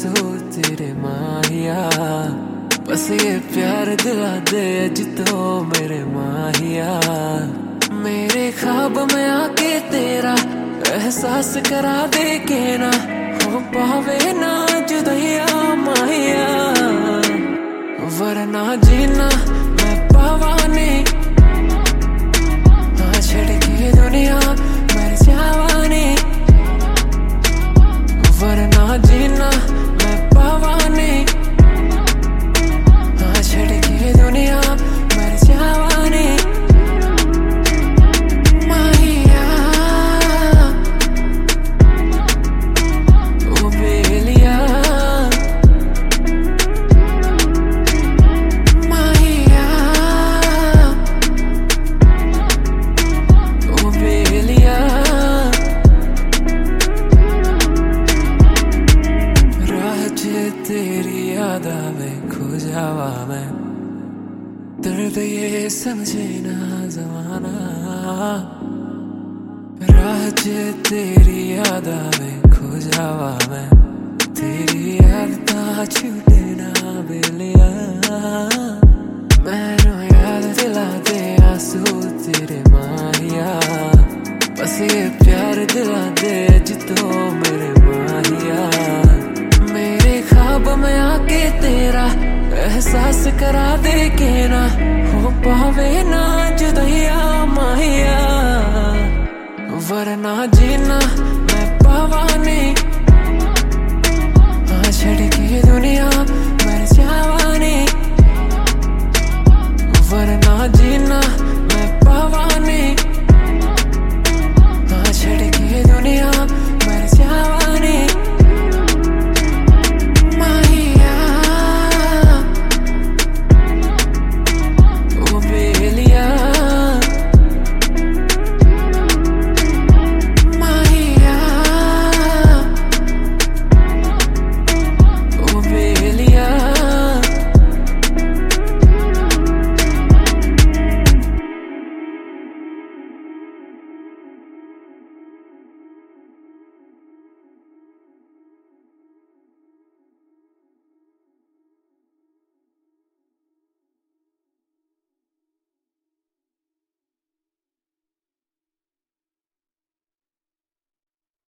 आंसू तेरे माहिया, बस ये प्यार दिला दे अज तो मेरे माहिया। मेरे ख्वाब में आके तेरा एहसास करा दे के ना हो पावे ना जुदैया माहिया, वरना जीना मैं पावा नहीं, हाँ छड़ के दुनिया मर जावा नहीं, वरना जीना मैं पावा नहीं, हाँ छड़ के दुनिया मर जावा नहीं। माहिया ओ बेलिया, माहिया ओ बेलिया। राह च तेरी याद आवे खो जावा मैं, दर्द ये समझे ना जमाना। राह च तेरी याद आवे खो जावा मैं, तेरी याद ता छूटे ना बेलिया। मैनू याद दिला दे आंसू तेरे माहिया, बस ये प्यार दिला दे अज तो मेरे माहिया। मेरे ख्वाब में आके तेरा एहसास करा दे के ना हो पावे ना जुदैया माहिया, वरना जीना मैं पावा नहीं,